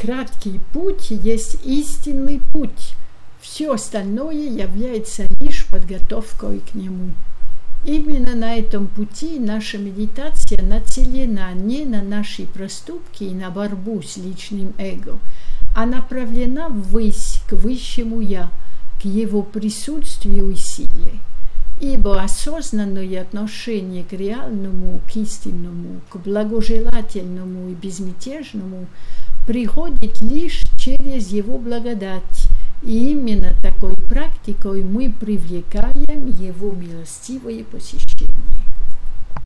краткий путь есть истинный путь. Все остальное является лишь подготовкой к нему. Именно на этом пути наша медитация нацелена не на наши проступки и на борьбу с личным эго, а направлена ввысь, к высшему Я, к его присутствию и силе. Ибо осознанное отношение к реальному, к истинному, к благожелательному и безмятежному приходит лишь через его благодать, и именно такой практикой мы привлекаем его милостивое посещение.